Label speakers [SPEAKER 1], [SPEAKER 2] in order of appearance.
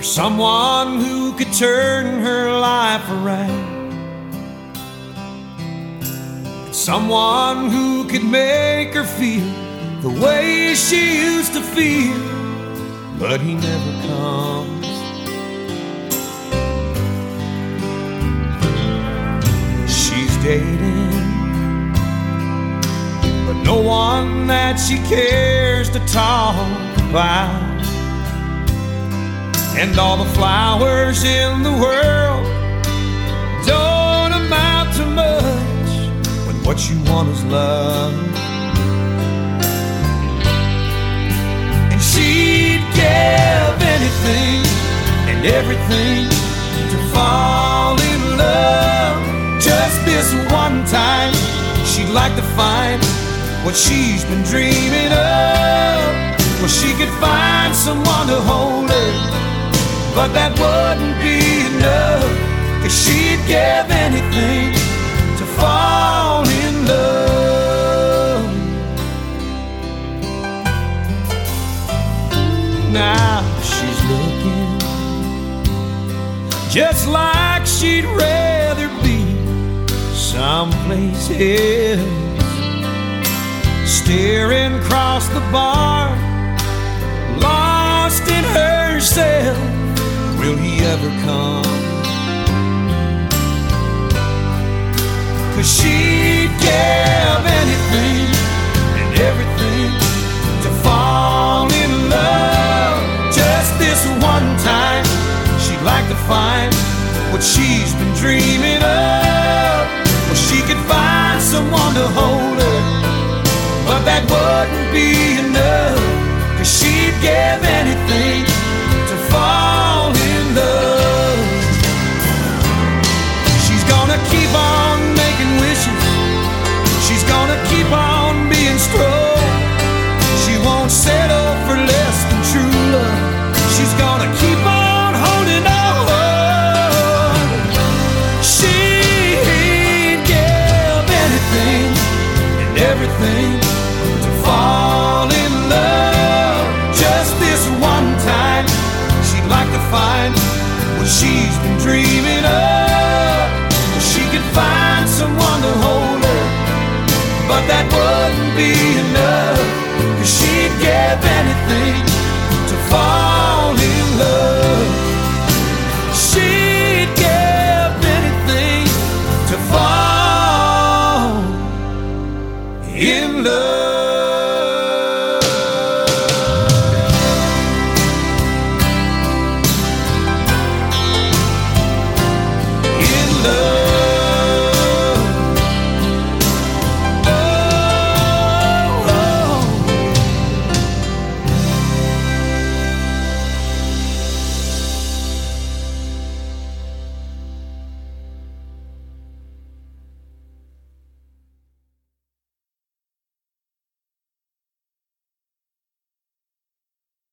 [SPEAKER 1] for someone who could turn her life around, someone who could make her feel the way she used to feel, but he never comes. She's dating, but no one that she cares to talk about. And all the flowers in the world don't amount to much when what you want is love. And she'd give anything and everything to fall in love. Just this one time, she'd like to find what she's been dreaming of, where she could find someone to hold her. But that wouldn't be enough, 'cause she'd give anything to fall in love. Now she's looking just like she'd rather be someplace else, staring across the bar, lost in herself. Will he ever come? 'Cause she'd give anything and everything to fall in love. Just this one time, she'd like to find what she's been dreaming of, where she could find someone to hold her. But that wouldn't be enough, 'cause she'd give anything to fall in love. She's gonna keep on making wishes, she's gonna keep on being strong. She won't settle for less than true love. She's gonna keep on holding on. She'd give anything and everything to fall in love. Just this one time, she'd like to find what she's been dreaming of, where she could find someone to hold her. But that wouldn't be enough, 'cause she'd give anything to fall in love. She'd give anything to fall in love.